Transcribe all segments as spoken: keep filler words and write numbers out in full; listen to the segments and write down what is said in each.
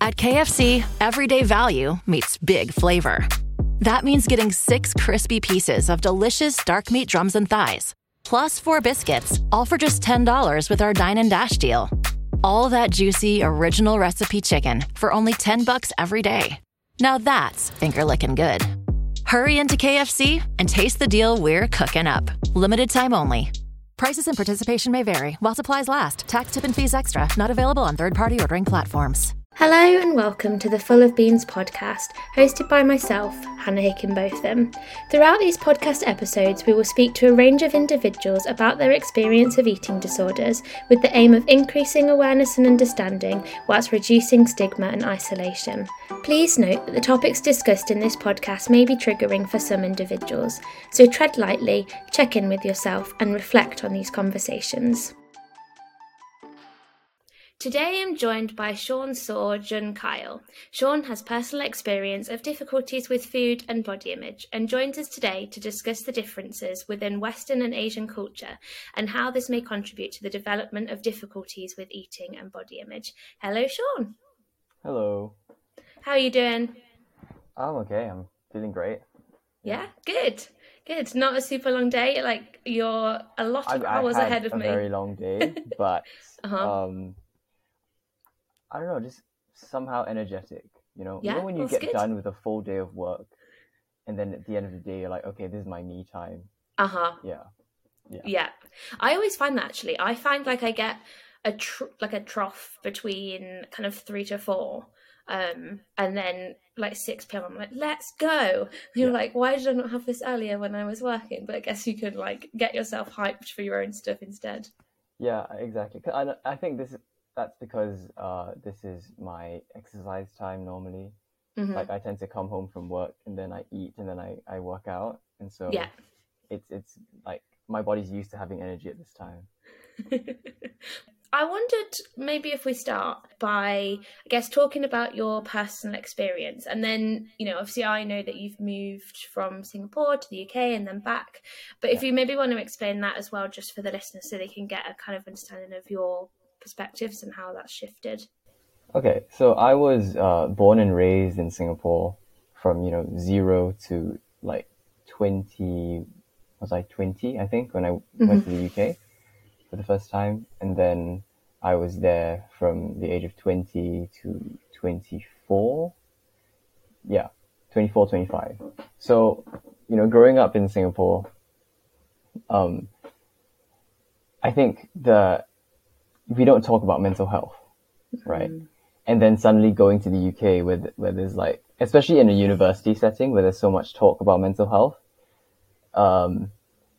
At K F C, everyday value meets big flavor. That means getting six crispy pieces of delicious dark meat drums and thighs, plus four biscuits, all for just ten dollars with our Dine and Dash deal. All that juicy, original recipe chicken for only ten bucks every day. Now that's finger-licking good. Hurry into K F C and taste the deal we're cooking up. Limited time only. Prices and participation may vary. While supplies last. Tax, tip, and fees extra. Not available on third-party ordering platforms. Hello and welcome to the Full of Beans podcast, hosted by myself, Hannah Hickenbotham. Throughout these podcast episodes, we will speak to a range of individuals about their experience of eating disorders, with the aim of increasing awareness and understanding, whilst reducing stigma and isolation. Please note that the topics discussed in this podcast may be triggering for some individuals, so tread lightly, check in with yourself, and reflect on these conversations. Today I'm joined by Sean Saw Jun Kyle. Sean has personal experience of difficulties with food and body image and joins us today to discuss the differences within Western and Asian culture and how this may contribute to the development of difficulties with eating and body image. Hello, Sean. Hello. How are you doing? I'm okay. I'm feeling great. Yeah, good. Good. Not a super long day. Like you're a lot of I've, hours I've had ahead of a me. very long day, but uh-huh. um, I don't know, just somehow energetic, you know? Yeah, you know when you that's get good. done with a full day of work and then at the end of the day, you're like, okay, this is my me time. Uh-huh. Yeah. Yeah. Yeah. I always find that actually. I find like I get a tr- like a trough between kind of three to four. Um, and then like six p.m. I'm like, let's go. And you're Yeah. like, why did I not have this earlier when I was working? But I guess you could like get yourself hyped for your own stuff instead. Yeah, exactly. 'Cause I, I think this is, that's because uh, this is my exercise time normally. Mm-hmm. Like I tend to come home from work and then I eat and then I, I work out. And so Yeah. it's it's like my body's used to having energy at this time. I wondered maybe if we start by, I guess, talking about your personal experience. And then, you know, obviously I know that you've moved from Singapore to the U K and then back. But if Yeah. you maybe want to explain that as well, just for the listeners, so they can get a kind of understanding of your perspectives and how that's shifted. Okay, so I was uh, born and raised in Singapore from, you know, zero to like twenty, was I twenty, I think, when I Mm-hmm. went to the U K for the first time. And then I was there from the age of twenty to twenty-four. Yeah, twenty-four, twenty-five. So, you know, growing up in Singapore, um, I think the we don't talk about mental health, right? Mm. And then suddenly going to the U K where, where there's like, especially in a university setting where there's so much talk about mental health, um,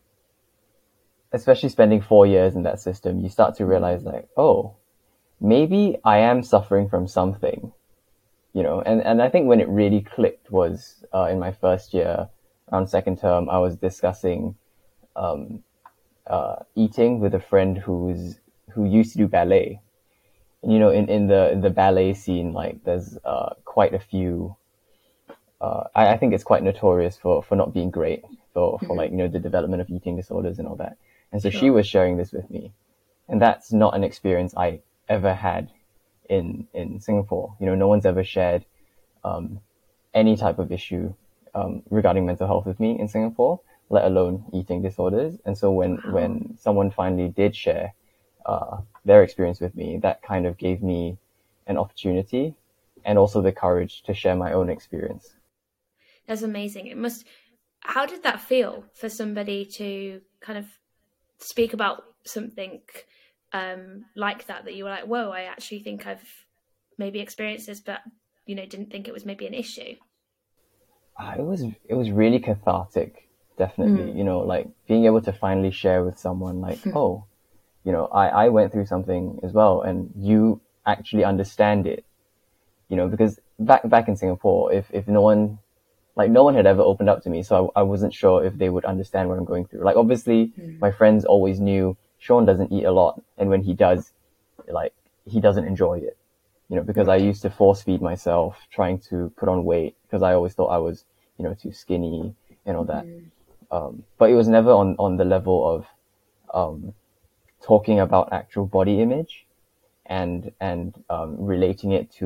especially spending four years in that system, you start to realize like, oh, maybe I am suffering from something, you know? And, and I think when it really clicked was uh, in my first year, around second term, I was discussing um, uh, eating with a friend who's who used to do ballet. And, you know, in, in the in the ballet scene, like there's uh, quite a few. Uh, I, I think it's quite notorious for, for not being great for, for mm-hmm. like, you know, the development of eating disorders and all that. And so sure. she was sharing this with me, and that's not an experience I ever had in in Singapore. You know, no one's ever shared um, any type of issue um, regarding mental health with me in Singapore, let alone eating disorders. And so when wow. when someone finally did share uh, their experience with me, that kind of gave me an opportunity and also the courage to share my own experience. That's amazing. It must. How did that feel for somebody to kind of speak about something um, like that, that you were like, whoa, I actually think I've maybe experienced this, but, you know, didn't think it was maybe an issue? Uh, it was, it was really cathartic, definitely. Mm. You know, like being able to finally share with someone like, mm. oh, you know, I, I went through something as well and you actually understand it, you know, because back, back in Singapore, if, if no one, like no one had ever opened up to me. So I, I wasn't sure if they would understand what I'm going through. Like obviously mm. my friends always knew Sean doesn't eat a lot. And when he does, like he doesn't enjoy it, you know, because I used to force feed myself trying to put on weight because I always thought I was, you know, too skinny and all that. Mm. Um, but it was never on, on the level of, um, talking about actual body image and, and, um, relating it to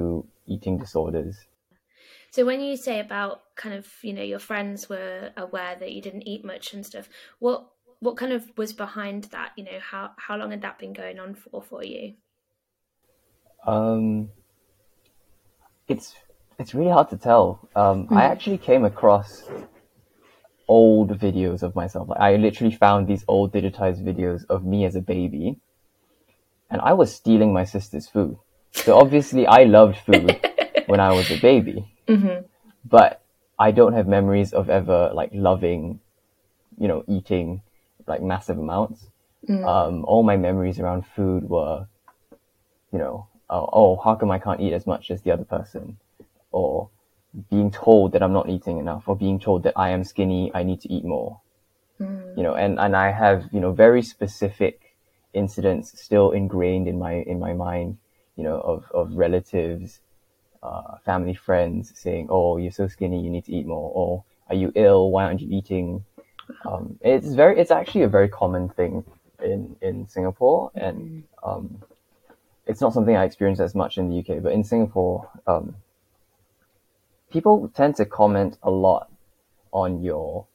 eating disorders. So when you say about kind of, you know, your friends were aware that you didn't eat much and stuff, what what kind of was behind that? You know, how, how long had that been going on for for you? Um, it's it's really hard to tell. Um, mm. I actually came across old videos of myself. Like, I literally found these old digitized videos of me as a baby, and I was stealing my sister's food. So obviously I loved food when I was a baby, mm-hmm. but I don't have memories of ever like loving, you know, eating like massive amounts. Mm. Um, all my memories around food were, you know, oh, oh, how come I can't eat as much as the other person? Or being told that I'm not eating enough, or being told that I am skinny, I need to eat more. Mm. You know, and, and I have, you know, very specific incidents still ingrained in my, in my mind, you know, of, of relatives, uh, family, friends saying, oh, you're so skinny, you need to eat more. Or are you ill? Why aren't you eating? Um, it's very, it's actually a very common thing in, in Singapore. And, um, it's not something I experience as much in the U K, but in Singapore, um, people tend to comment a lot on your,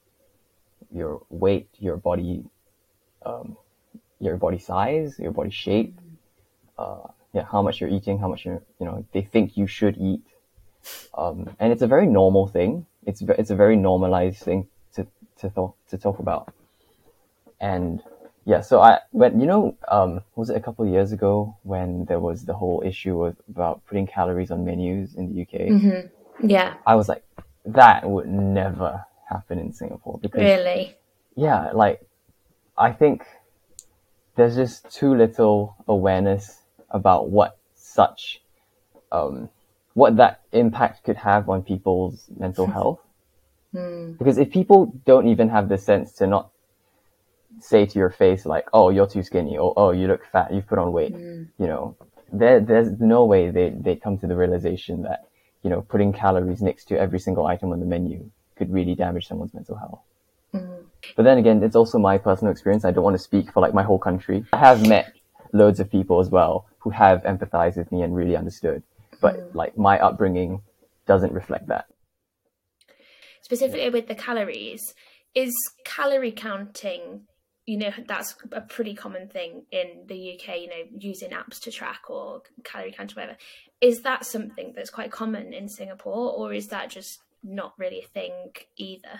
your weight, your body, um, your body size, your body shape, uh, yeah, how much you're eating, how much you're, you know, they think you should eat. Um, and it's a very normal thing. It's, it's a very normalized thing to, to talk, to talk about. And yeah, so I, when, you know, um, was it a couple of years ago when there was the whole issue with, about putting calories on menus in the U K? Mm-hmm. Yeah. I was like, that would never happen in Singapore. Because, really? Yeah, like, I think there's just too little awareness about what such, um, what that impact could have on people's mental health. Mm. Because if people don't even have the sense to not say to your face like, oh, you're too skinny, or oh, you look fat, you've put on weight, mm. you know, there, there's no way they, they come to the realization that, you know, putting calories next to every single item on the menu could really damage someone's mental health. Mm. But then again, it's also my personal experience. I don't want to speak for like my whole country. I have met loads of people as well who have empathized with me and really understood. But mm. like my upbringing doesn't reflect that. Specifically with the calories, is calorie counting, you know, that's a pretty common thing in the U K, you know, using apps to track or calorie count or whatever. Is that something that's quite common in Singapore, or is that just not really a thing either?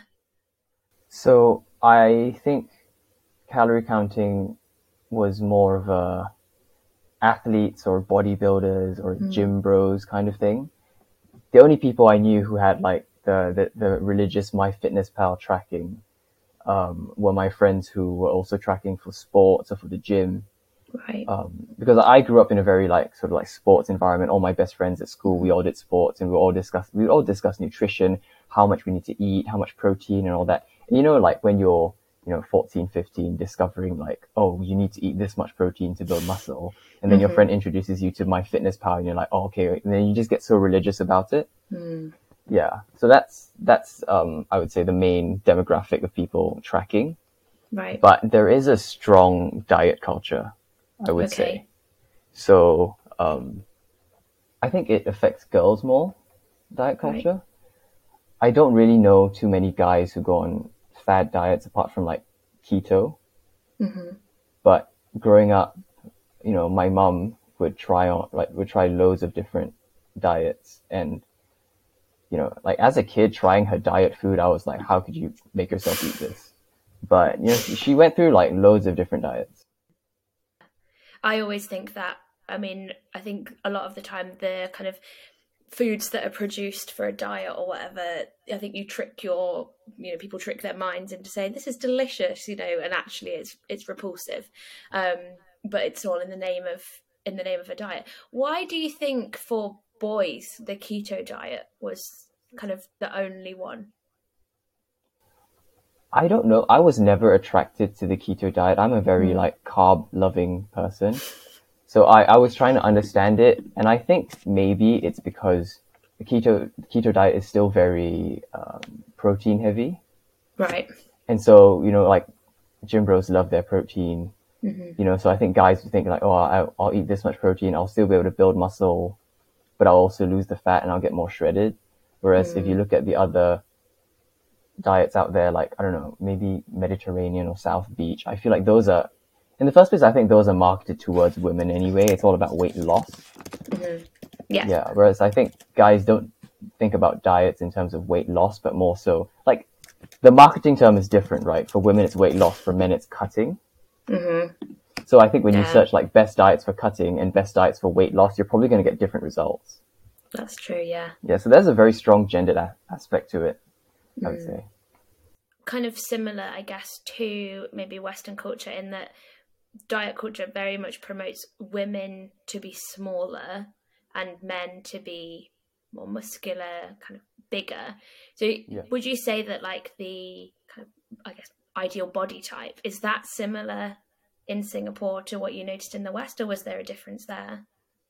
So I think calorie counting was more of a athletes or bodybuilders or mm. gym bros kind of thing. The only people I knew who had like the, the, the religious MyFitnessPal tracking um, were my friends who were also tracking for sports or for the gym. Right. Um, because I grew up in a very like sort of like sports environment. All my best friends at school, we all did sports, and we all discuss we all discuss nutrition, how much we need to eat, how much protein and all that. And you know, like when you're, you know, fourteen, fifteen, discovering like, oh, you need to eat this much protein to build muscle. And then mm-hmm. your friend introduces you to MyFitnessPal and you're like, oh, okay. And then you just get so religious about it. Mm. Yeah. So that's, that's, um, I would say the main demographic of people tracking. Right. But there is a strong diet culture, I would okay. say. So, um, I think it affects girls more, diet culture. Right. I don't really know too many guys who go on fad diets apart from like keto. Mm-hmm. But growing up, you know, my mum would try on, like, would try loads of different diets. And, you know, like as a kid trying her diet food, I was like, how could you make yourself eat this? But, you know, she went through like loads of different diets. I always think that, I mean, I think a lot of the time the kind of foods that are produced for a diet or whatever, I think you trick your, you know, people trick their minds into saying this is delicious, you know, and actually it's it's repulsive. Um, but it's all in the name of in the name of a diet. Why do you think for boys the keto diet was kind of the only one? I don't know. I was never attracted to the keto diet. I'm a very mm. like carb loving person. So I, I was trying to understand it, and I think maybe it's because the keto keto diet is still very um, protein heavy. Right. And so, you know, like gym bros love their protein. Mm-hmm. You know, so I think guys would think like, oh, I'll, I'll eat this much protein, I'll still be able to build muscle. but I'll also lose the fat and I'll get more shredded. Whereas mm. if you look at the other diets out there, like, I don't know, maybe Mediterranean or South Beach, I feel like those are, in the first place, I think those are marketed towards women anyway. It's all about weight loss. Mm-hmm. Yeah. Yeah. Whereas I think guys don't think about diets in terms of weight loss, but more so, like, the marketing term is different, right? For women, it's weight loss. For men, it's cutting. Mm-hmm. So I think when yeah. you search like best diets for cutting and best diets for weight loss, you're probably going to get different results. That's true, yeah. Yeah, so there's a very strong gendered a- aspect to it, I would mm. say. Kind of similar, I guess, to maybe Western culture in that diet culture very much promotes women to be smaller and men to be more muscular, kind of bigger. So yeah. would you say that like the kind of, I guess, ideal body type, is that similar in Singapore to what you noticed in the West, or was there a difference there?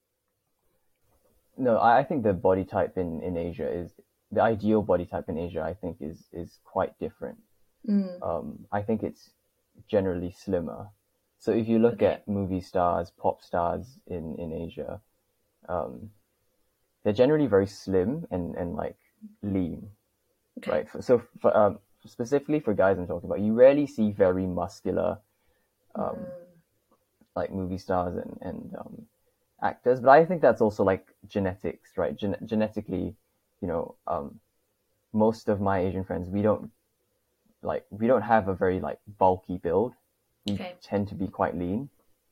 No, I think the body type in, in Asia is, the ideal body type in Asia, I think is, is quite different. Mm. Um, I think it's generally slimmer. So if you look okay. at movie stars, pop stars in, in Asia, um, they're generally very slim and, and like lean, okay. right? So for, um, specifically for guys I'm talking about, you rarely see very muscular, um, mm. like movie stars and, and, um, actors, but I think that's also like genetics, right? Gen- genetically, you know, um, most of my Asian friends, we don't like, we don't have a very like bulky build. We okay. tend to be quite lean.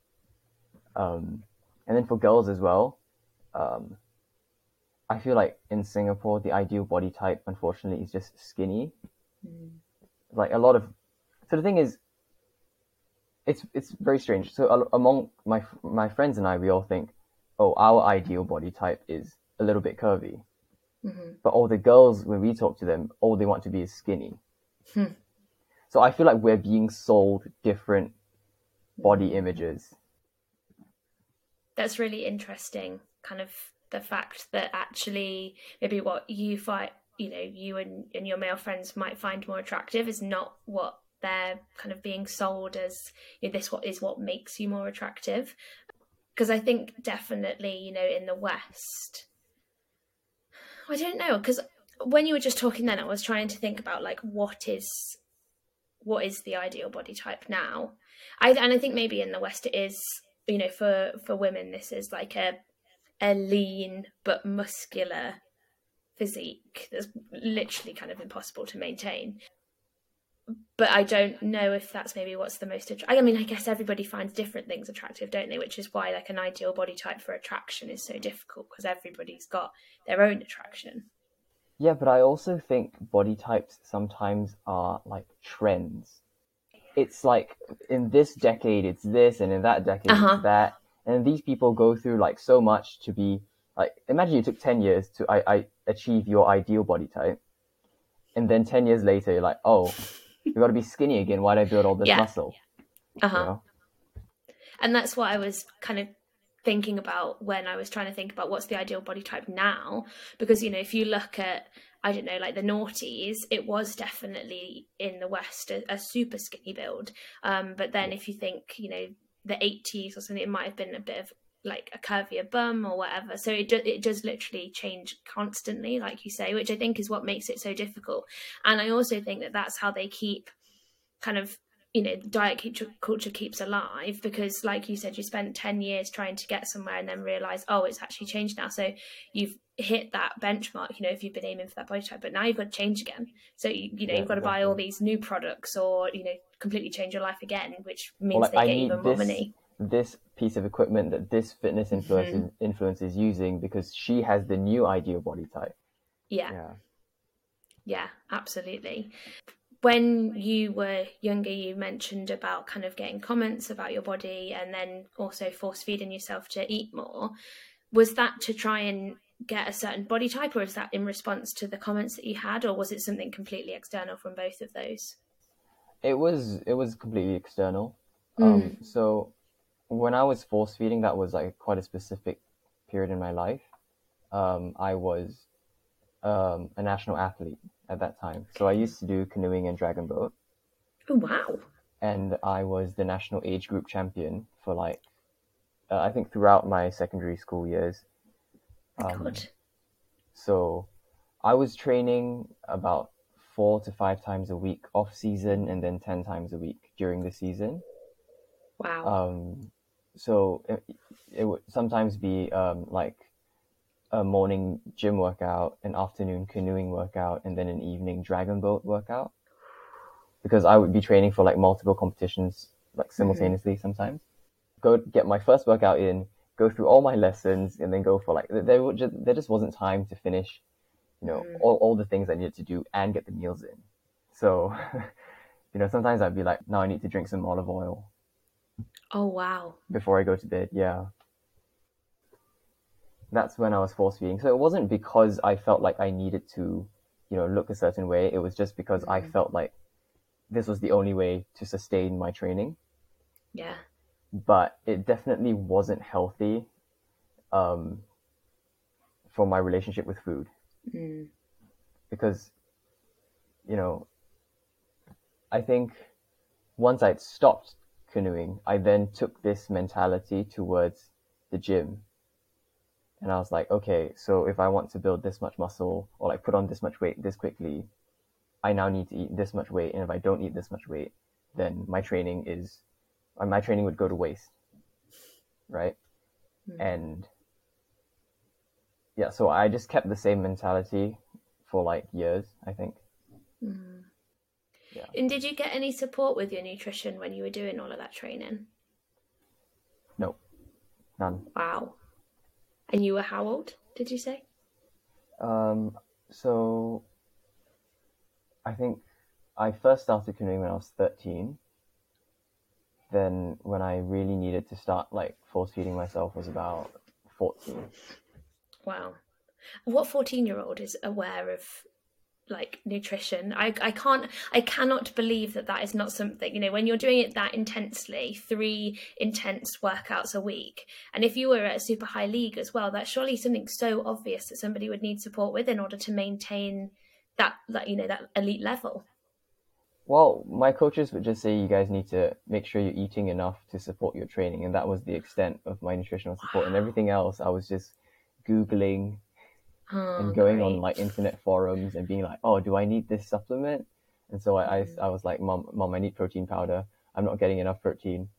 Um, and then for girls as well, um, I feel like in Singapore, the ideal body type, unfortunately, is just skinny. Mm. Like a lot of, so the thing is, it's it's very strange. So uh, among my my friends and I, we all think, oh, our ideal body type is a little bit curvy. Mm-hmm. But all the girls, when we talk to them, all they want to be is skinny. Hmm. So I feel like we're being sold different body images. That's really interesting, kind of the fact that actually maybe what you find, you know, you and, and your male friends might find more attractive is not what they're kind of being sold as, you know, this what is what makes you more attractive. Because I think definitely, you know, in the West, I don't know, because when you were just talking then, I was trying to think about like what is what is the ideal body type now. I and I think maybe in the West it is, you know, for for women this is like a a lean but muscular physique that's literally kind of impossible to maintain. But I don't know if that's maybe what's the most attractive. I mean, I guess everybody finds different things attractive, don't they? Which is why like an ideal body type for attraction is so difficult, because everybody's got their own attraction. Yeah, but I also think body types sometimes are like trends. It's like in this decade it's this, and in that decade uh-huh. it's that. And these people go through like so much to be like, imagine you took ten years to I, I achieve your ideal body type. And then ten years later you're like, oh, you got to be skinny again. Why'd I build all this yeah. muscle? Uh-huh. You know? And that's what I was kind of thinking about when I was trying to think about what's the ideal body type now. Because, you know, if you look at, I don't know, like the noughties, it was definitely in the West a, a super skinny build. Um, but then if you think, you know, the eighties or something, it might have been a bit of like a curvier bum or whatever. So it, do, it does literally change constantly, like you say, which I think is what makes it so difficult. And I also think that that's how they keep kind of, you know, diet culture keeps alive, because like you said, you spent ten years trying to get somewhere and then realize, oh, it's actually changed now. So you've hit that benchmark, you know, if you've been aiming for that body type, but now you've got to change again. So, you, you know, yeah, you've got to buy all these new products or, you know, completely change your life again, which means well, like, they I get even this, more money. This piece of equipment that this fitness influencer, mm-hmm. influencer is using because she has the new ideal body type. Yeah. Yeah. Yeah, absolutely. When you were younger, you mentioned about kind of getting comments about your body and then also force feeding yourself to eat more. Was that to try and get a certain body type, or is that in response to the comments that you had, or was it something completely external from both of those? It was, it was completely external. Mm. Um, so when I was force feeding, that was like quite a specific period in my life. Um, I was um, a national athlete at that time. So I used to do canoeing and dragon boat. Oh, wow. And I was the national age group champion for like, uh, I think throughout my secondary school years. Um, God. so I was training about four to five times a week off season, and then ten times a week during the season. Wow. Um, so it, it would sometimes be um, like a morning gym workout, an afternoon canoeing workout, and then an evening dragon boat workout. Because I would be training for like multiple competitions like simultaneously mm-hmm. sometimes. Go get my first workout in, go through all my lessons, and then go for like there would just there just wasn't time to finish, you know, mm. all all the things I needed to do and get the meals in. So, you know, sometimes I'd be like, now I need to drink some olive oil. Oh wow! Before I go to bed, yeah. That's when I was force feeding. So it wasn't because I felt like I needed to, you know, look a certain way. It was just because mm. I felt like this was the only way to sustain my training. Yeah. But it definitely wasn't healthy um, for my relationship with food. Mm. Because, you know, I think once I'd stopped canoeing, I then took this mentality towards the gym. And I was like, okay, so if I want to build this much muscle or like put on this much weight this quickly, I now need to eat this much weight. And if I don't eat this much weight, then my training is, my training would go to waste. Right? Mm. And yeah, so I just kept the same mentality for like years, I think. Mm. Yeah. And did you get any support with your nutrition when you were doing all of that training? No, none. Wow. And you were how old, did you say? Um, so I think I first started canoeing when I was thirteen. Then when I really needed to start like force feeding myself was about fourteen. Wow. What fourteen year old is aware of like nutrition? I, I can't, I cannot believe that that is not something, you know, when you're doing it that intensely, three intense workouts a week. And if you were at a super high league as well, that's surely something so obvious that somebody would need support with in order to maintain that, that, you know, that elite level. Well, my coaches would just say you guys need to make sure you're eating enough to support your training. And that was the extent of my nutritional support. Wow. And everything else, I was just Googling oh, and going great. on like internet forums and being like, oh, do I need this supplement? And so I, mm. I, I was like, mom, mom, I need protein powder. I'm not getting enough protein.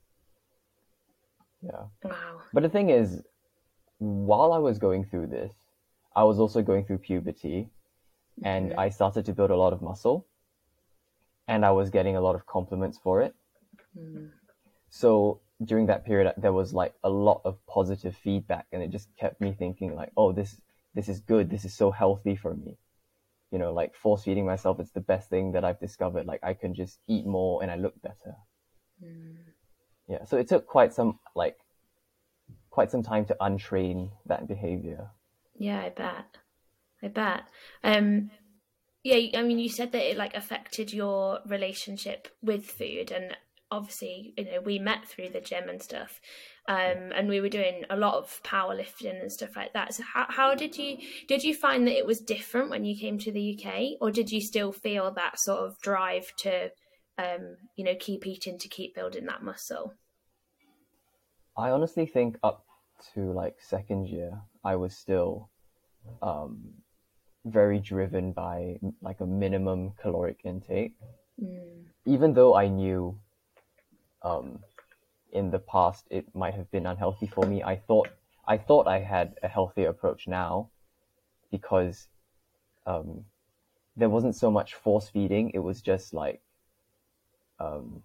Yeah. Wow. But the thing is, while I was going through this, I was also going through puberty mm-hmm. and I started to build a lot of muscle. And I was getting a lot of compliments for it. Mm. So during that period, there was like a lot of positive feedback, and it just kept me thinking like, oh, this, this is good. This is so healthy for me. You know, like force feeding myself, it's the best thing that I've discovered. Like I can just eat more and I look better. Mm. Yeah. So it took quite some, like, quite some time to untrain that behavior. Yeah, I bet. I bet. Um, Yeah, I mean, you said that it like affected your relationship with food, and obviously, you know, we met through the gym and stuff, um, and we were doing a lot of powerlifting and stuff like that. So, how how did you did you find that it was different when you came to the U K, or did you still feel that sort of drive to, um, you know, keep eating to keep building that muscle? I honestly think up to like second year, I was still, um. very driven by like a minimum caloric intake. Mm. Even though I knew um, in the past it might have been unhealthy for me, I thought I thought I had a healthier approach now because um, there wasn't so much force feeding. It was just like, um,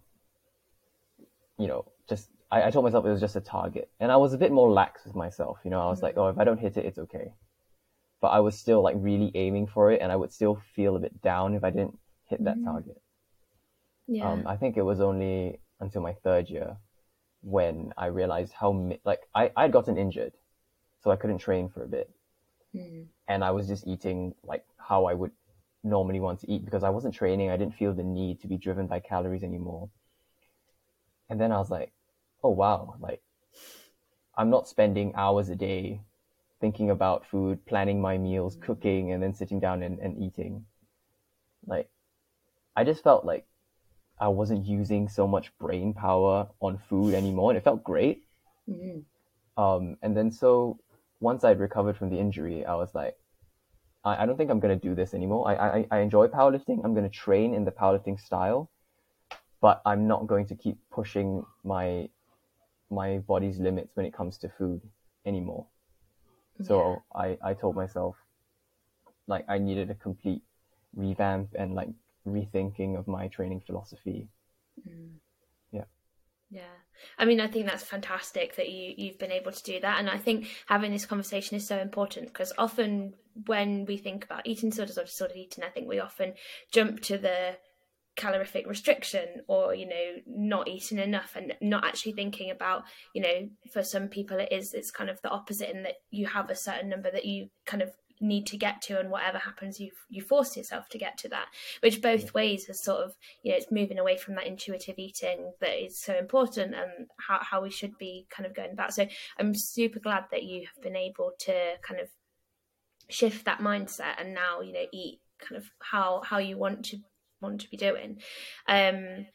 you know, just I, I told myself it was just a target, and I was a bit more lax with myself. You know, I was mm. like, oh, if I don't hit it, it's okay. But I was still like really aiming for it, and I would still feel a bit down if I didn't hit that mm. target. Yeah. Um, I think it was only until my third year when I realized how, mi- like, I, I'd gotten injured, so I couldn't train for a bit. Mm. And I was just eating like how I would normally want to eat because I wasn't training. I didn't feel the need to be driven by calories anymore. And then I was like, oh wow, like, I'm not spending hours a day thinking about food, planning my meals, cooking, and then sitting down and, and eating. Like, I just felt like I wasn't using so much brain power on food anymore, and it felt great. Mm-hmm. Um, and then so once I'd recovered from the injury, I was like, I, I don't think I'm going to do this anymore. I, I, I enjoy powerlifting. I'm going to train in the powerlifting style, but I'm not going to keep pushing my my body's limits when it comes to food anymore. Yeah. So I, I told myself, like, I needed a complete revamp and like rethinking of my training philosophy. Mm. Yeah. Yeah. I mean, I think that's fantastic that you, you've been able to do that. And I think having this conversation is so important, because often when we think about eating disorders or disordered eating, I think we often jump to the calorific restriction, or, you know, not eating enough, and not actually thinking about, you know, for some people it is, it's kind of the opposite, in that you have a certain number that you kind of need to get to, and whatever happens, you you force yourself to get to that, which both yeah. ways is sort of, you know, it's moving away from that intuitive eating that is so important, and how, how we should be kind of going about. So I'm super glad that you have been able to kind of shift that mindset and now, you know, eat kind of how how you want to want to be doing. Um,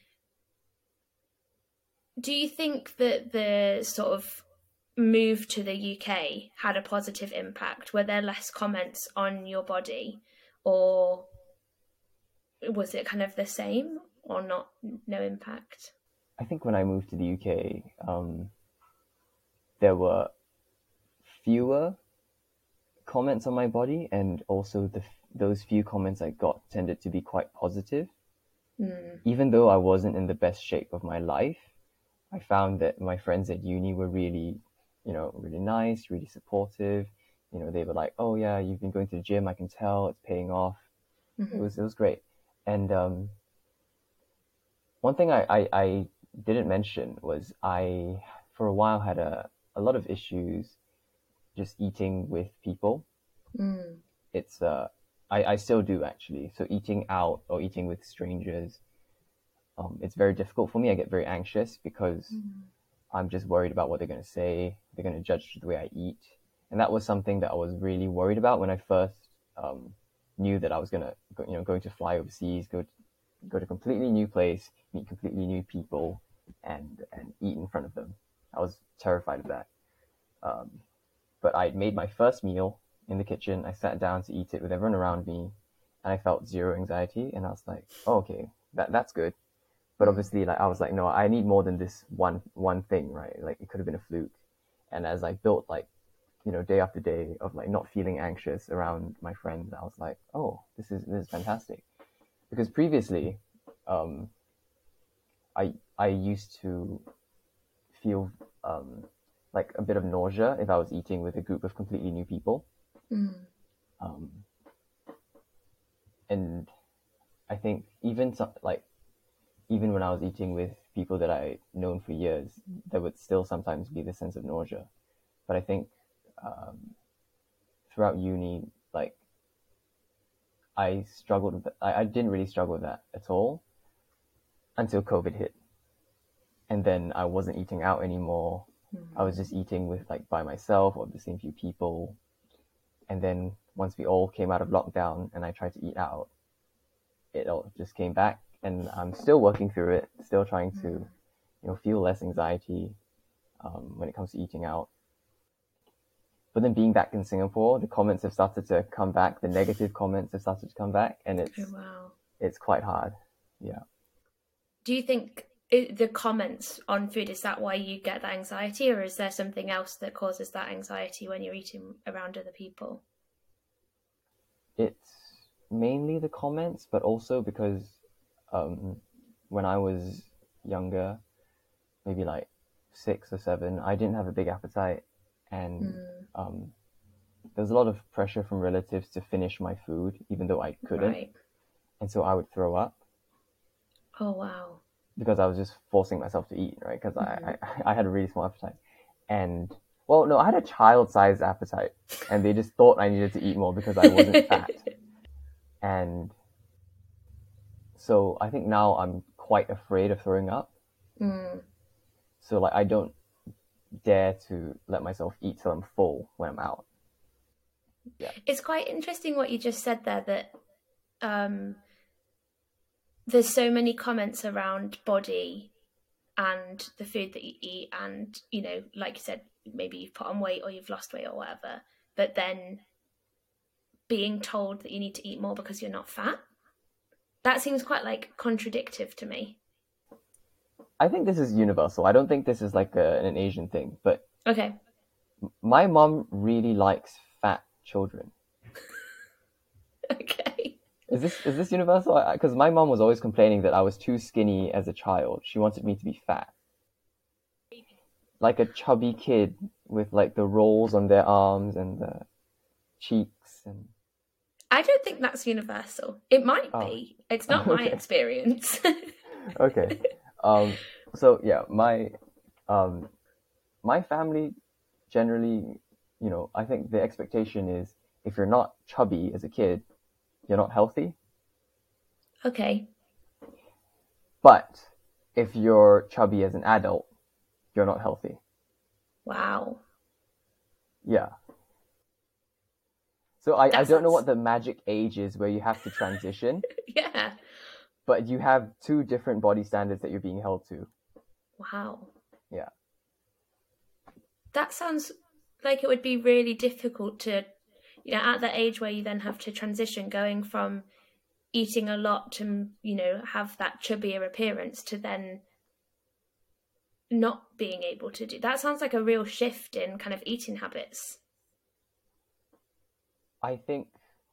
do you think that the sort of move to the U K had a positive impact? Were there less comments on your body, or was it kind of the same, or not, no impact? I think when I moved to the U K, um, there were fewer comments on my body, and also the those few comments I got tended to be quite positive. Mm. Even though I wasn't in the best shape of my life, I found that my friends at uni were really, you know, really nice, really supportive. You know, they were like, "Oh yeah, you've been going to the gym. I can tell it's paying off." Mm-hmm. It was it was great. And um, one thing I, I, I didn't mention was I, for a while, had a, a lot of issues just eating with people. Mm. It's uh, I, I still do actually. So eating out or eating with strangers, um, it's very difficult for me. I get very anxious because mm. I'm just worried about what they're going to say. They're going to judge the way I eat. And that was something that I was really worried about when I first um, knew that I was going to, you know, going to fly overseas, go to, go to a completely new place, meet completely new people, and, and eat in front of them. I was terrified of that. Um, but I made my first meal in the kitchen. I sat down to eat it with everyone around me, and I felt zero anxiety. And I was like, oh, okay, that that's good. But obviously, like, I was like, no, I need more than this one one thing, right? Like, it could have been a fluke. And as I built, like, you know, day after day of like not feeling anxious around my friends, I was like, oh, this is this is fantastic. Because previously, um, I I used to feel um, like a bit of nausea if I was eating with a group of completely new people. Mm. Um, and I think even so, like even when I was eating with people that I known for years, there would still sometimes be this sense of nausea. But I think um, throughout uni, like I struggled with, I, I didn't really struggle with that at all until COVID hit. And then I wasn't eating out anymore. Mm-hmm. I was just eating with like by myself or the same few people. And then once we all came out of lockdown and I tried to eat out, it all just came back, and I'm still working through it, still trying to, mm-hmm. you know, feel less anxiety um, when it comes to eating out. But then being back in Singapore, the comments have started to come back. The negative comments have started to come back, and it's oh, wow. it's quite hard. Yeah. Do you think it, the comments on food, is that why you get that anxiety, or is there something else that causes that anxiety when you're eating around other people? It's mainly the comments, but also because um, when I was younger, maybe like six or seven, I didn't have a big appetite. And mm. um, there was a lot of pressure from relatives to finish my food, even though I couldn't. Right. And so I would throw up. Oh, wow. Because I was just forcing myself to eat, right? Because mm-hmm. I, I, I had a really small appetite. And, well, no, I had a child-sized appetite. And they just thought I needed to eat more because I wasn't fat. And so I think now I'm quite afraid of throwing up. Mm. So, like, I don't dare to let myself eat till I'm full when I'm out. Yeah. It's quite interesting what you just said there, that um, there's so many comments around body and the food that you eat, and, you know, like you said, maybe you've put on weight or you've lost weight or whatever, but then being told that you need to eat more because you're not fat. That seems quite like contradictive to me. I think this is universal. I don't think this is like a, an Asian thing, but okay. My mom really likes fat children. Okay. Is this is this universal? Because my mom was always complaining that I was too skinny as a child. She wanted me to be fat, like a chubby kid with like the rolls on their arms and the cheeks. And I don't think that's universal. It might oh. be. It's not my okay. experience. Okay. Um. So yeah, my um, my family generally, you know, I think the expectation is if you're not chubby as a kid, you're not healthy. Okay. But if you're chubby as an adult, you're not healthy. Wow. Yeah. So I, I don't sounds... know what the magic age is where you have to transition. Yeah. But you have two different body standards that you're being held to. Wow. Yeah. That sounds like it would be really difficult to, you know, at that age where you then have to transition going from eating a lot to, you know, have that chubbier appearance to then not being able to do. That sounds like a real shift in kind of eating habits. I think,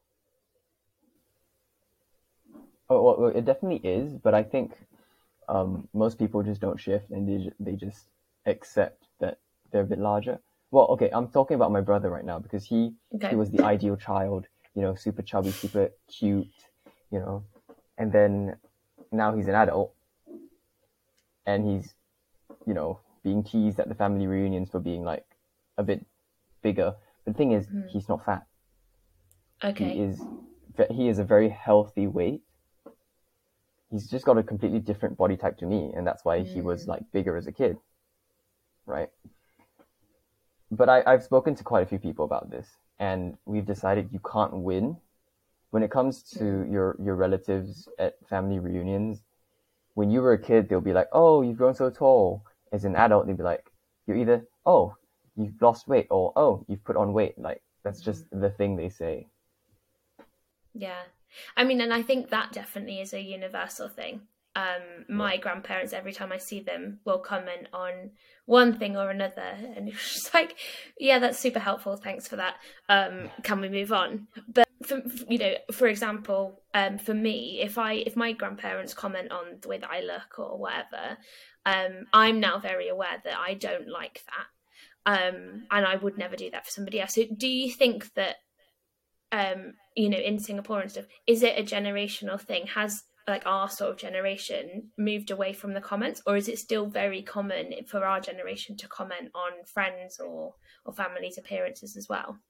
oh, well, it definitely is, but I think um, most people just don't shift and they they just accept that they're a bit larger. Well, okay, I'm talking about my brother right now because he okay. he was the ideal child, you know, super chubby, super cute, you know, and then now he's an adult and he's, you know, being teased at the family reunions for being like a bit bigger. But the thing is, mm. he's not fat. Okay. He is he is a very healthy weight. He's just got a completely different body type to me, and that's why mm. he was like bigger as a kid, right? But I, I've spoken to quite a few people about this, and we've decided you can't win when it comes to mm. your your relatives at family reunions. When you were a kid, they'll be like, "Oh, you've grown so tall." As an adult, they'll be like, "You're either oh, you've lost weight, or oh, you've put on weight." Like that's just the thing they say. Yeah. I mean, and I think that definitely is a universal thing. Um, my yeah. grandparents, every time I see them, will comment on one thing or another. And it's just like, yeah, that's super helpful. Thanks for that. Um, can we move on? But, for, you know, for example, um, for me, if I if my grandparents comment on the way that I look or whatever, um, I'm now very aware that I don't like that. Um, and I would never do that for somebody else. So do you think that, um, you know, in Singapore and stuff, is it a generational thing? Has like our sort of generation moved away from the comments, or is it still very common for our generation to comment on friends or or family's appearances as well?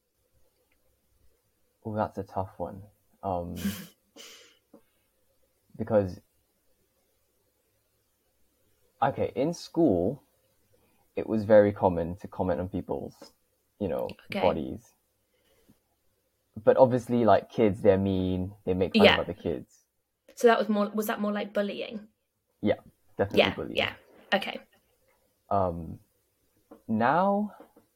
Well, that's a tough one, um, because okay, in school, it was very common to comment on people's, you know, okay. bodies. But obviously, like kids, they're mean. They make fun yeah. of other kids. So that was more. Was that more like bullying? Yeah, definitely yeah, bullying. Yeah. Okay. Um, now,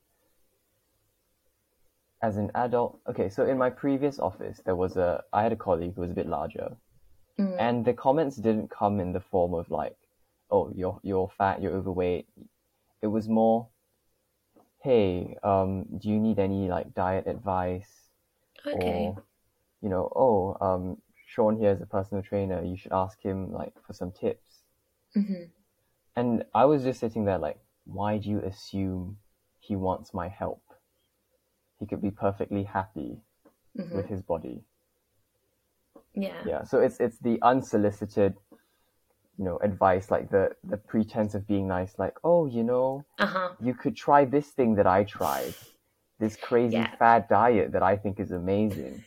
as an adult, okay. So in my previous office, there was a. I had a colleague who was a bit larger, mm. and the comments didn't come in the form of like, "Oh, you're you're fat, you're overweight." It was more, "Hey, um, do you need any like diet advice?" Okay. Or, you know, oh, um, Sean here is a personal trainer. You should ask him like for some tips. Mm-hmm. And I was just sitting there like, why do you assume he wants my help? He could be perfectly happy mm-hmm. with his body. Yeah. Yeah. So it's it's the unsolicited, you know, advice, like the the pretense of being nice, like, oh, you know, uh-huh. you could try this thing that I tried. This crazy yeah. fad diet that I think is amazing.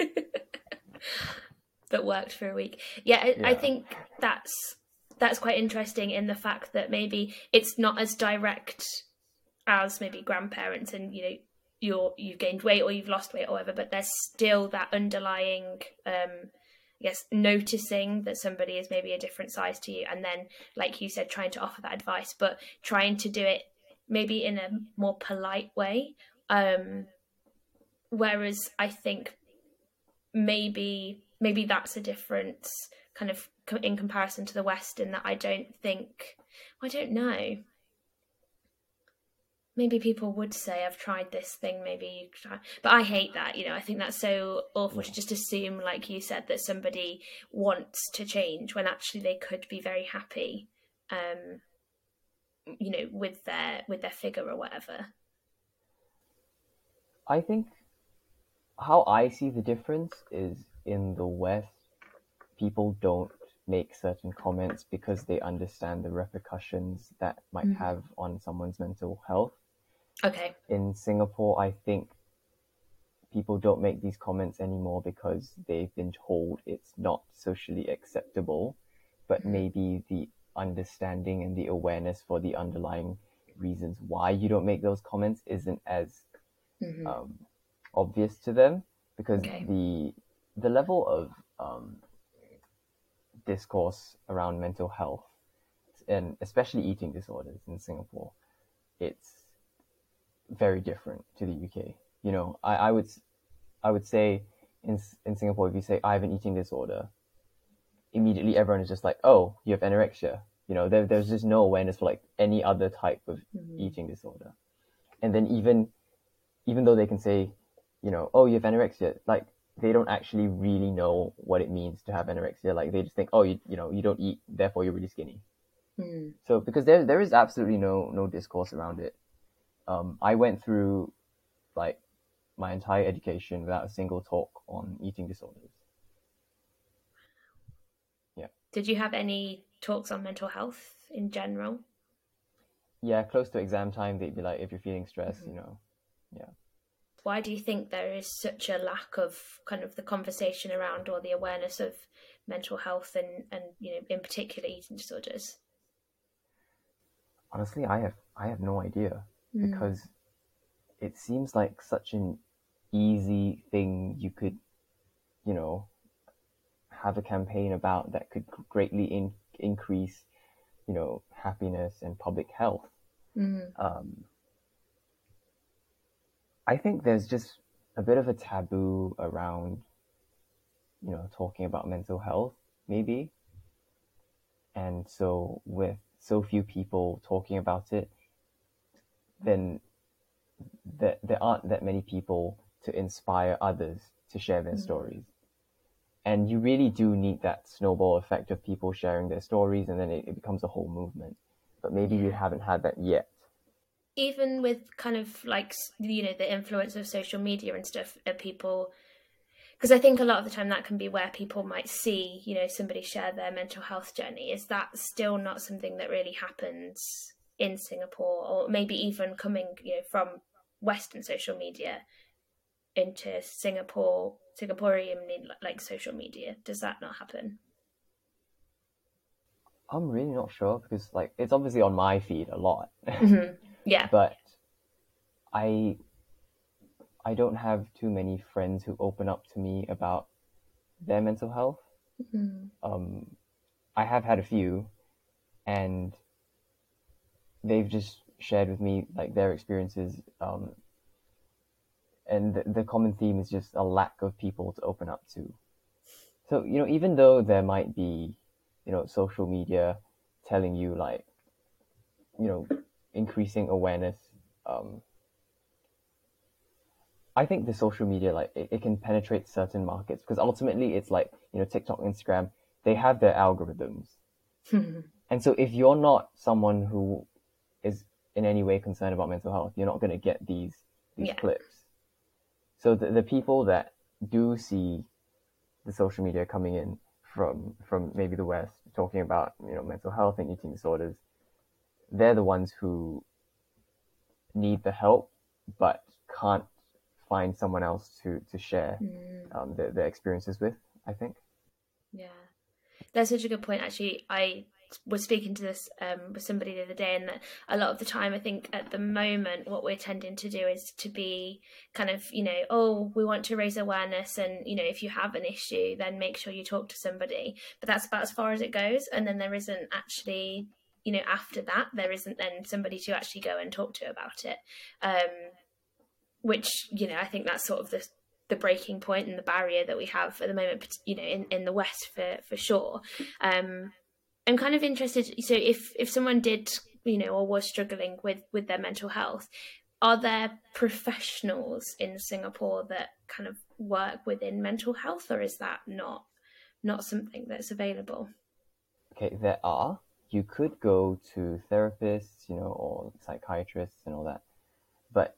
That worked for a week. Yeah, I, yeah, I think that's that's quite interesting in the fact that maybe it's not as direct as maybe grandparents and, you know, you're, you've gained weight or you've lost weight or whatever, but there's still that underlying, um, I guess, noticing that somebody is maybe a different size to you. And then, like you said, trying to offer that advice, but trying to do it maybe in a more polite way. Um, whereas I think maybe maybe that's a difference kind of in comparison to the West, in that I don't think, I don't know. Maybe people would say, I've tried this thing, maybe you try. But I hate that, you know, I think that's so awful yeah. to just assume, like you said, that somebody wants to change when actually they could be very happy, um, you know, with their with their figure or whatever. I think how I see the difference is in the West, people don't make certain comments because they understand the repercussions that might mm-hmm. have on someone's mental health. Okay. In Singapore, I think people don't make these comments anymore because they've been told it's not socially acceptable, but mm-hmm. maybe the understanding and the awareness for the underlying reasons why you don't make those comments isn't as mm-hmm. um, obvious to them, because okay. the the level of um, discourse around mental health, and especially eating disorders in Singapore, it's very different to the U K. You know, I, I would I would say in in Singapore, if you say I have an eating disorder, immediately everyone is just like, oh, you have anorexia. You know, there there's just no awareness for like any other type of mm-hmm. eating disorder. And then even even though they can say, you know, oh, you have anorexia, like they don't actually really know what it means to have anorexia. Like they just think, oh, you you know, you don't eat, therefore you're really skinny. Mm. So because there there is absolutely no no discourse around it. Um, I went through like my entire education without a single talk on eating disorders. Yeah. Did you have any talks on mental health in general? Yeah, close to exam time, they'd be like, if you're feeling stressed, mm-hmm. you know, yeah. Why do you think there is such a lack of kind of the conversation around or the awareness of mental health and, and you know, in particular eating disorders? Honestly, I have I have no idea mm. because it seems like such an easy thing you could, you know, have a campaign about that could greatly in, increase, you know, happiness and public health. Mm. Um, I think there's just a bit of a taboo around, you know, talking about mental health, maybe. And so with so few people talking about it, then th- there aren't that many people to inspire others to share their mm. stories. And you really do need that snowball effect of people sharing their stories, and then it, it becomes a whole movement. But maybe we haven't had that yet. Even with kind of like, you know, the influence of social media and stuff of people, because I think a lot of the time that can be where people might see, you know, somebody share their mental health journey. Is that still not something that really happens in Singapore, or maybe even coming, you know, from Western social media into Singapore, Singaporean like social media? Does that not happen? I'm really not sure, because like it's obviously on my feed a lot. Mm-hmm. Yeah. But I I don't have too many friends who open up to me about their mental health. Mm-hmm. Um, I have had a few, and they've just shared with me like their experiences. Um, and the, the common theme is just a lack of people to open up to. So, you know, even though there might be, you know, social media telling you like, you know, increasing awareness, um, I think the social media, like, it, it can penetrate certain markets, because ultimately it's like, you know, TikTok, Instagram, they have their algorithms. And so if you're not someone who is in any way concerned about mental health, you're not going to get these, these yeah. clips. So the, the people that do see the social media coming in from, from maybe the West, talking about, you know, mental health and eating disorders, they're the ones who need the help, but can't find someone else to, to share mm. um, their, their experiences with, I think. Yeah, that's such a good point. Actually, I was speaking to this um, with somebody the other day, and that a lot of the time, I think at the moment, what we're tending to do is to be kind of, you know, oh, we want to raise awareness, and, you know, if you have an issue, then make sure you talk to somebody. But that's about as far as it goes. And then there isn't actually you know, after that, there isn't then somebody to actually go and talk to about it. Um, which, you know, I think that's sort of the the breaking point and the barrier that we have at the moment, you know, in, in the West for, for sure. Um, I'm kind of interested. So if, if someone did, you know, or was struggling with, with their mental health, are there professionals in Singapore that kind of work within mental health, or is that not not something that's available? Okay, there are. You could go to therapists, you know, or psychiatrists and all that. But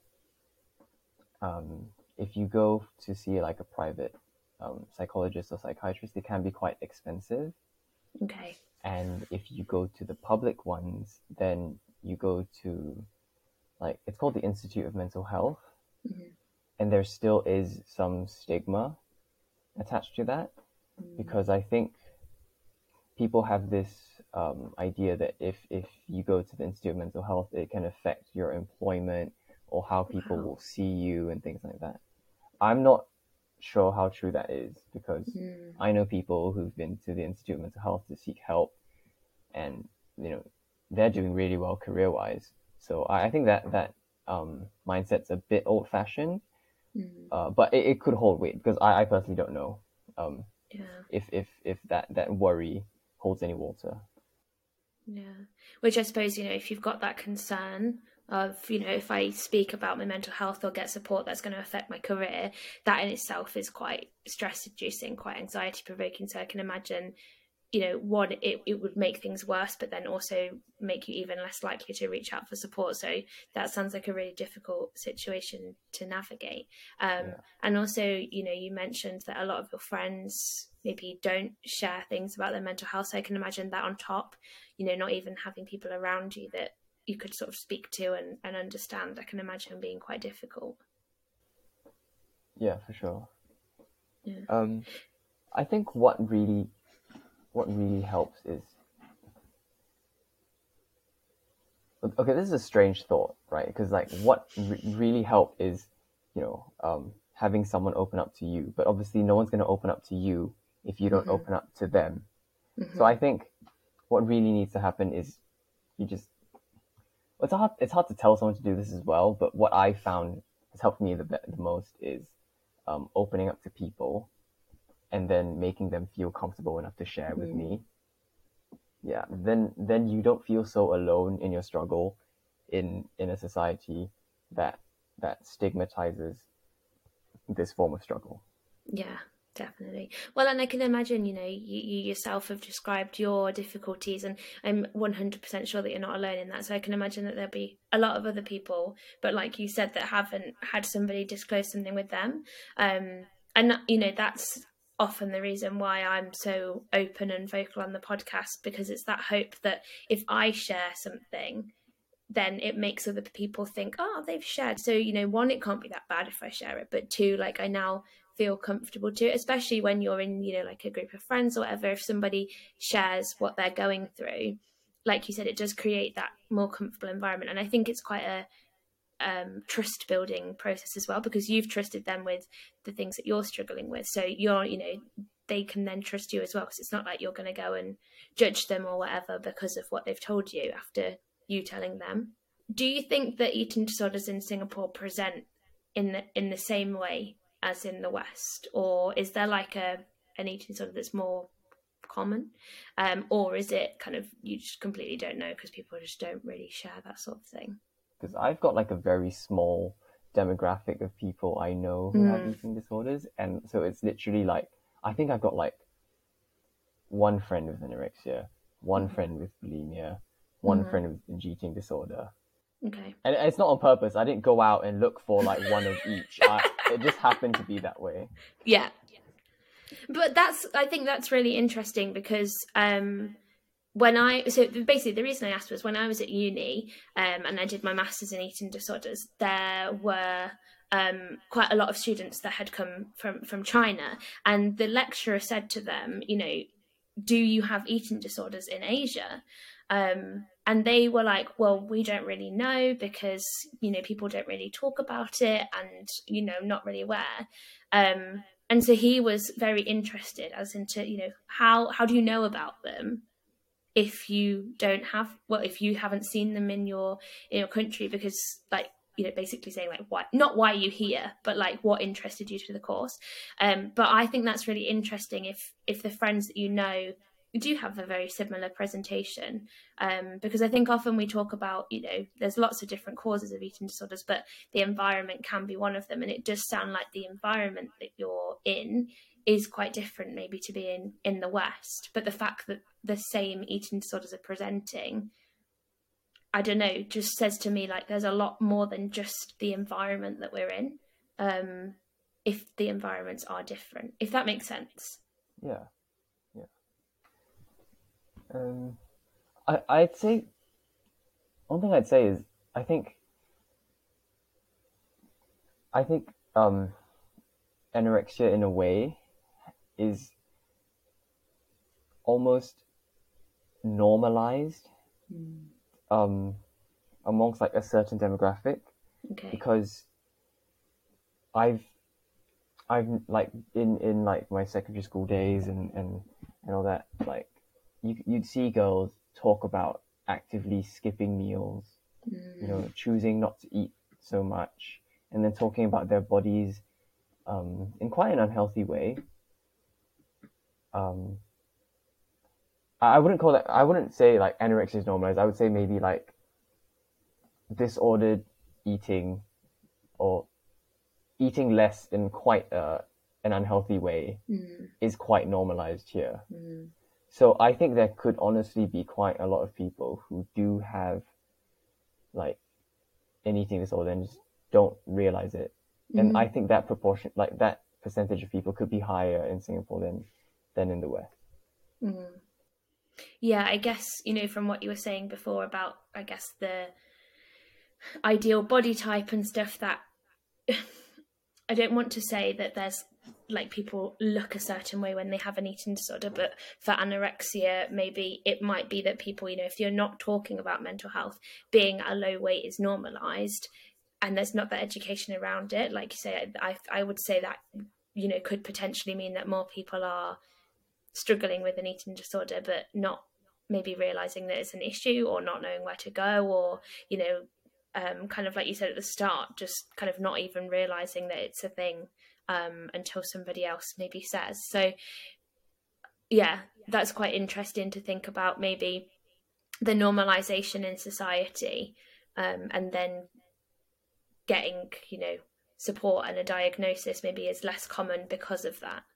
um, if you go to see like a private um, psychologist or psychiatrist, it can be quite expensive. Okay. And if you go to the public ones, then you go to, like, it's called the Institute of Mental Health. Mm-hmm. And there still is some stigma attached to that, mm-hmm. because I think people have this um, idea that if, if you go to the Institute of Mental Health, it can affect your employment or how people wow. will see you and things like that. I'm not sure how true that is, because mm. I know people who've been to the Institute of Mental Health to seek help, and, you know, they're doing really well career-wise. So I, I think that, that um, mindset's a bit old-fashioned, mm. uh, but it, it could hold weight, because I, I personally don't know um, yeah. if, if, if that, that worry holds any water. Yeah. Which I suppose, you know, if you've got that concern of, you know, if I speak about my mental health or get support that's going to affect my career, that in itself is quite stress inducing, quite anxiety provoking. So I can imagine, you know, one, it, it would make things worse, but then also make you even less likely to reach out for support. So that sounds like a really difficult situation to navigate. Um, yeah. And also, you know, you mentioned that a lot of your friends maybe don't share things about their mental health. So I can imagine that on top, you know, not even having people around you that you could sort of speak to and, and understand, I can imagine being quite difficult. Yeah, for sure. Yeah. Um, I think what really, what really helps is, okay, this is a strange thought, right? Because like what re- really helped is, you know, um, having someone open up to you, but obviously no one's going to open up to you if you don't mm-hmm. open up to them. Mm-hmm. So I think what really needs to happen is you just, it's hard, it's hard to tell someone to do this as well, but what I found has helped me the, the most is um, opening up to people and then making them feel comfortable enough to share mm-hmm. with me. Yeah, then then you don't feel so alone in your struggle in in a society that that stigmatizes this form of struggle. Yeah, definitely. Well, and I can imagine, you know, you, you yourself have described your difficulties, and I'm one hundred percent sure that you're not alone in that. So I can imagine that there'll be a lot of other people, but like you said, that haven't had somebody disclose something with them. Um, and, you know, that's often the reason why I'm so open and vocal on the podcast, because it's that hope that if I share something, then it makes other people think, oh, they've shared. So, you know, one, it can't be that bad if I share it, but two, like I now feel comfortable to, especially when you're in, you know, like a group of friends or whatever, if somebody shares what they're going through, like you said, it does create that more comfortable environment. And I think it's quite a um, trust building process as well, because you've trusted them with the things that you're struggling with. So you're, you know, they can then trust you as well. Because it's not like you're going to go and judge them or whatever because of what they've told you after you telling them. Do you think that eating disorders in Singapore present in the in the same way as in the West, or is there like a an eating disorder that's more common, um, or is it kind of you just completely don't know because people just don't really share that sort of thing? Because I've got like a very small demographic of people I know who mm. have eating disorders, and so it's literally like I think I've got like one friend with anorexia, one mm. friend with bulimia, one mm-hmm. friend with binge eating disorder. Okay. And it's not on purpose. I didn't go out and look for like one of each. I, it just happened to be that way. Yeah. But that's, I think that's really interesting because um, when I, so basically the reason I asked was when I was at uni um, and I did my master's in eating disorders, there were um, quite a lot of students that had come from, from China, and the lecturer said to them, you know, do you have eating disorders in Asia? Um, and they were like, well, we don't really know because, you know, people don't really talk about it and, you know, not really aware. Um, and so he was very interested as into, you know, how, how do you know about them? if you don't have, well, if you haven't seen them in your in your country, because like, you know, basically saying like, why, not why are you here, but like what interested you to the course. Um, but I think that's really interesting if if the friends that you know do have a very similar presentation, um, because I think often we talk about, you know, there's lots of different causes of eating disorders, but the environment can be one of them. And it does sound like the environment that you're in is quite different maybe to being in the West. But the fact that the same eating disorders are presenting, I don't know, just says to me like there's a lot more than just the environment that we're in, um, if the environments are different, if that makes sense. Yeah. Um, I, I'd say, one thing I'd say is, I think, I think, um, anorexia in a way is almost normalized, mm. um, amongst like a certain demographic, okay. because I've, I've like in, in like my secondary school days and, and, and all that, like, You, you'd see girls talk about actively skipping meals, mm. you know, choosing not to eat so much, and then talking about their bodies um, in quite an unhealthy way. Um, I wouldn't call that, I wouldn't say like anorexia is normalized. I would say maybe like disordered eating or eating less in quite a, an unhealthy way mm. is quite normalized here. Mm. So I think there could honestly be quite a lot of people who do have like an eating disorder and just don't realize it. Mm-hmm. And I think that proportion, like that percentage of people could be higher in Singapore than, than in the West. Mm. Yeah, I guess, you know, from what you were saying before about, I guess, the ideal body type and stuff, that I don't want to say that there's like people look a certain way when they have an eating disorder, but for anorexia, maybe it might be that people, you know, if you're not talking about mental health, being at a low weight is normalized and there's not that education around it. Like you say, I, I would say that, you know, could potentially mean that more people are struggling with an eating disorder, but not maybe realizing that it's an issue or not knowing where to go, or, you know, um, kind of like you said at the start, just kind of not even realizing that it's a thing um, until somebody else maybe says. So yeah, that's quite interesting to think about, maybe the normalization in society, um, and then getting, you know, support and a diagnosis maybe is less common because of that.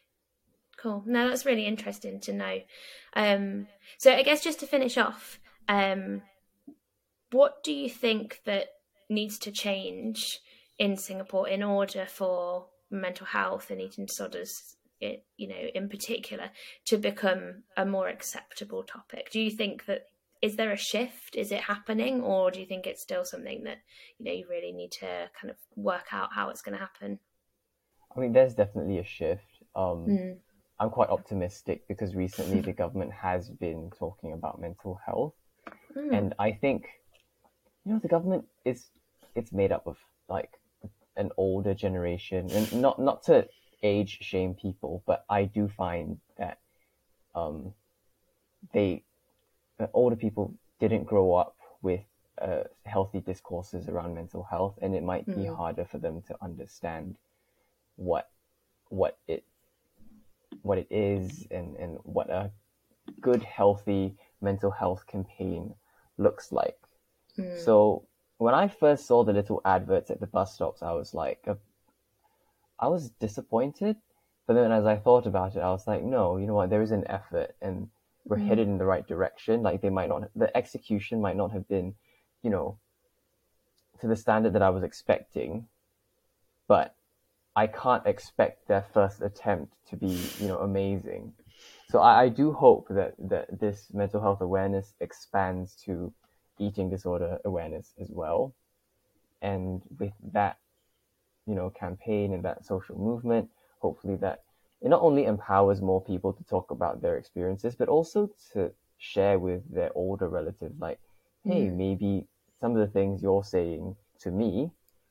Cool. No, that's really interesting to know. Um, so I guess just to finish off, um, what do you think that needs to change in Singapore in order for mental health and eating disorders, it, you know, in particular, to become a more acceptable topic? Do you think that, is there a shift? Is it happening? Or do you think it's still something that, you know, you really need to kind of work out how it's going to happen? I mean, there's definitely a shift. Um, mm. I'm quite optimistic because recently the government has been talking about mental health. Mm. And I think, you know, the government is, it's made up of like an older generation, and not, not to age shame people, but I do find that, um, they, uh, older people didn't grow up with, uh, healthy discourses around mental health, and it might mm. be harder for them to understand what, what it, what it is and, and what a good, healthy mental health campaign looks like. Mm. So when I first saw the little adverts at the bus stops, I was like, uh, I was disappointed. But then as I thought about it, I was like, no, you know what? There is an effort and we're mm. headed in the right direction. Like they might not, the execution might not have been, you know, to the standard that I was expecting, but I can't expect their first attempt to be, you know, amazing. So I, I do hope that, that this mental health awareness expands to eating disorder awareness as well. And with that, you know, campaign and that social movement, hopefully that it not only empowers more people to talk about their experiences, but also to share with their older relatives, like, hey, mm. maybe some of the things you're saying to me,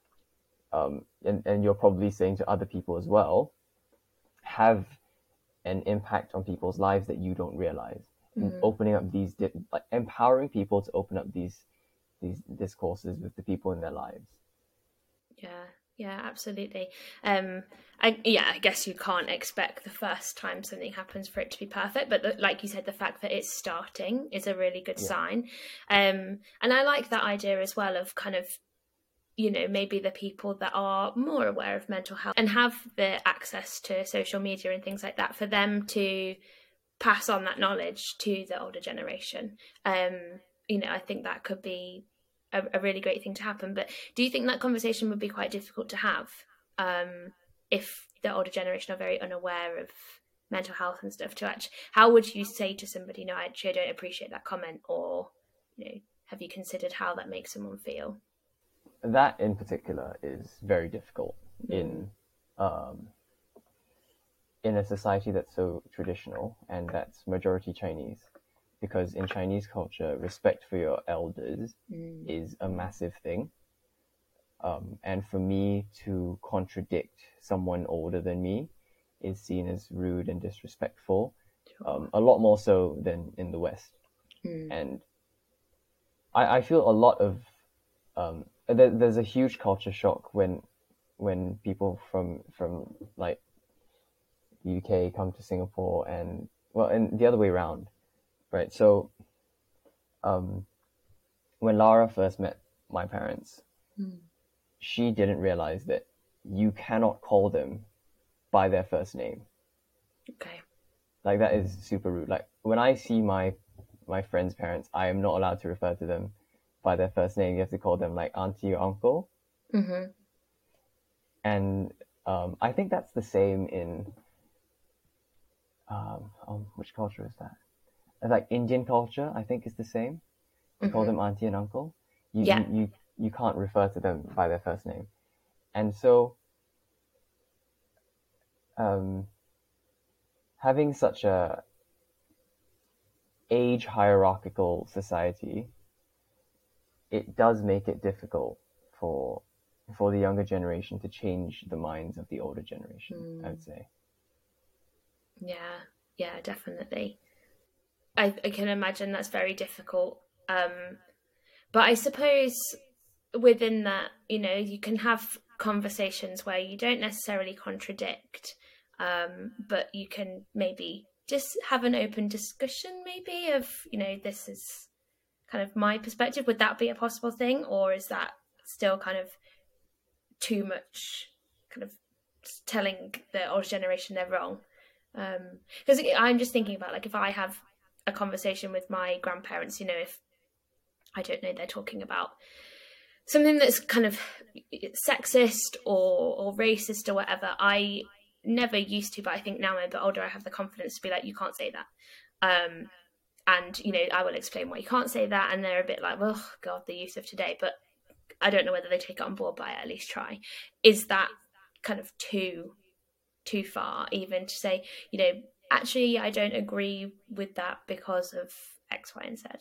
um, and, and you're probably saying to other people as well, have an impact on people's lives that you don't realize. mm. opening up these, like empowering people to open up these these discourses with the people in their lives. Yeah, yeah, absolutely. Um, I, yeah, I guess you can't expect the first time something happens for it to be perfect, but the, like you said, the fact that it's starting is a really good yeah. sign. Um, and I like that idea as well of kind of, you know, maybe the people that are more aware of mental health and have the access to social media and things like that, for them to pass on that knowledge to the older generation. Um, you know, I think that could be a, a really great thing to happen. But do you think that conversation would be quite difficult to have um, if the older generation are very unaware of mental health and stuff? To actually, how would you say to somebody, no, actually, I don't appreciate that comment, or, you know, have you considered how that makes someone feel? That in particular is very difficult mm. in um, in a society that's so traditional and that's majority Chinese, because in Chinese culture, respect for your elders mm. is a massive thing. Um, and for me to contradict someone older than me is seen as rude and disrespectful, sure. um, a lot more so than in the West. Mm. And I, I feel a lot of um, there, there's a huge culture shock when when people from from like U K come to Singapore, and well, and the other way around, right? So, um, when Lara first met my parents, mm. she didn't realize that you cannot call them by their first name. Okay. Like, that is super rude. Like, when I see my my friends' parents, I am not allowed to refer to them by their first name. You have to call them like auntie or uncle. Mm-hmm. And um, I think that's the same in um, oh, which culture is that? Like Indian culture, I think is the same. You mm-hmm. call them auntie and uncle. You, yeah. you, you you can't refer to them by their first name, and so um, having such a age hierarchical society, it does make it difficult for for the younger generation to change the minds of the older generation, mm. I would say. Yeah, yeah, definitely. I, I can imagine that's very difficult. Um, but I suppose within that, you know, you can have conversations where you don't necessarily contradict, um, but you can maybe just have an open discussion, maybe, of, you know, this is kind of my perspective. Would that be a possible thing, or is that still kind of too much kind of telling the older generation they're wrong? Because um, I'm just thinking about, like, if I have a conversation with my grandparents, you know, if, I don't know, they're talking about something that's kind of sexist or, or racist or whatever, I never used to, but I think now I'm a bit older, I have the confidence to be like, you can't say that. Um, and, you know, I will explain why you can't say that. And they're a bit like, oh, God, the youth of today. But I don't know whether they take it on board, but I at least try. Is that kind of too, too far, even to say, you know, actually, I don't agree with that because of X, Y, and Z?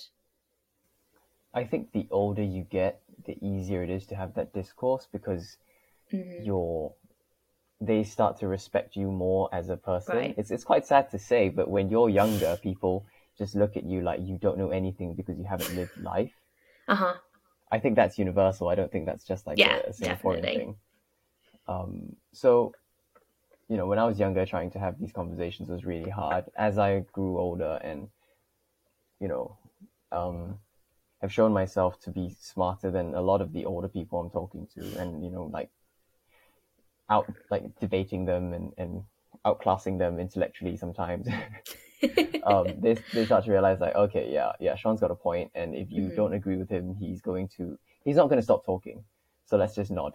I think the older you get, the easier it is to have that discourse, because mm-hmm. you're, they start to respect you more as a person. Right. It's it's quite sad to say, but when you're younger, people just look at you like you don't know anything because you haven't lived life. Uh-huh. I think that's universal. I don't think that's just like yeah, a, a Singaporean definitely. thing. Um, so, you know, when I was younger, trying to have these conversations was really hard. As I grew older and, you know, um, have shown myself to be smarter than a lot of the older people I'm talking to, and, you know, like out, like debating them and, and outclassing them intellectually sometimes. um, they, they start to realize like, okay, yeah, yeah, Sean's got a point. And if you mm-hmm. don't agree with him, he's going to, he's not going to stop talking. So let's just nod.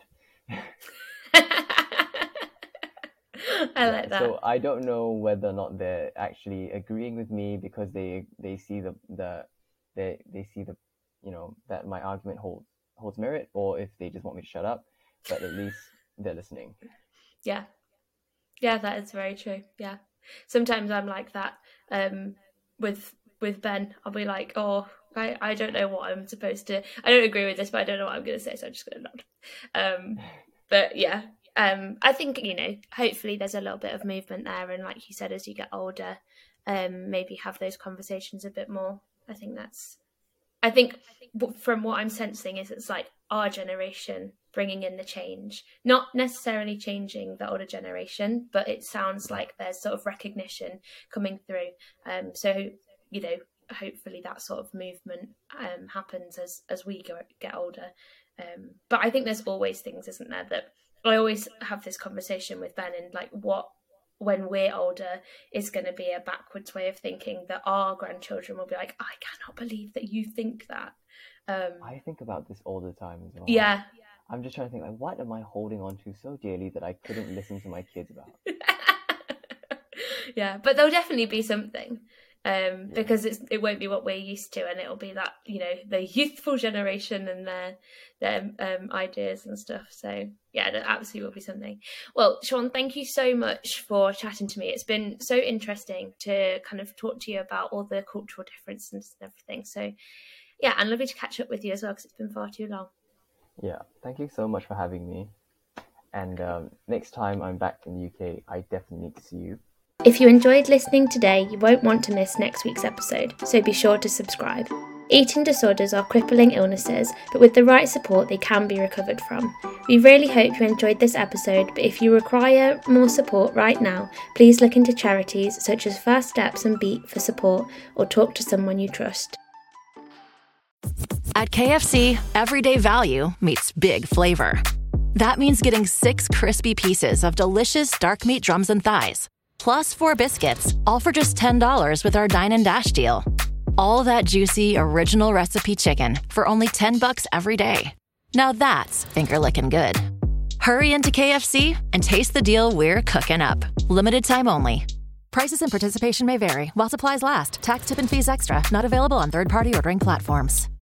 I yeah, like that. So I don't know whether or not they're actually agreeing with me because they, they see the, the, they, they see the, you know, that my argument holds, holds merit, or if they just want me to shut up, but at least they're listening. Yeah. Yeah, that is very true. Yeah. Sometimes I'm like that, um, with, with Ben. I'll be like, oh, I, I don't know what I'm supposed to, I don't agree with this, but I don't know what I'm going to say. So I'm just going to nod. Um, but yeah. Um, I think, you know, hopefully there's a little bit of movement there. And like you said, as you get older, um, maybe have those conversations a bit more. I think that's, I think from what I'm sensing is it's like our generation bringing in the change, not necessarily changing the older generation, but it sounds like there's sort of recognition coming through. Um, so, you know, hopefully that sort of movement um, happens as, as we go, get older. Um, but I think there's always things, isn't there, that I always have this conversation with Ben, and like what, when we're older, is going to be a backwards way of thinking that our grandchildren will be like, I cannot believe that you think that. Um, I think about this all the time as well. Yeah. I'm just trying to think, like, what am I holding on to so dearly that I couldn't listen to my kids about? Yeah, but there'll definitely be something. Um, yeah. Because it's, it won't be what we're used to, and it'll be that, you know, the youthful generation and their their um, ideas and stuff. So yeah, there absolutely will be something. Well, Sean, thank you so much for chatting to me. It's been so interesting to kind of talk to you about all the cultural differences and everything. So yeah, and lovely to catch up with you as well, because it's been far too long. Yeah, thank you so much for having me. And um, next time I'm back in the U K, I definitely need to see you. If you enjoyed listening today, you won't want to miss next week's episode, so be sure to subscribe. Eating disorders are crippling illnesses, but with the right support they can be recovered from. We really hope you enjoyed this episode, but if you require more support right now, please look into charities such as First Steps and Beat for support, or talk to someone you trust. At K F C, everyday value meets big flavor. That means getting six crispy pieces of delicious dark meat drums and thighs, plus four biscuits, all for just ten dollars with our Dine and Dash deal. All that juicy, original recipe chicken for only ten bucks every day. Now that's finger-licking good. Hurry into K F C and taste the deal we're cooking up. Limited time only. Prices and participation may vary while supplies last. Tax, tip, and fees extra. Not available on third-party ordering platforms.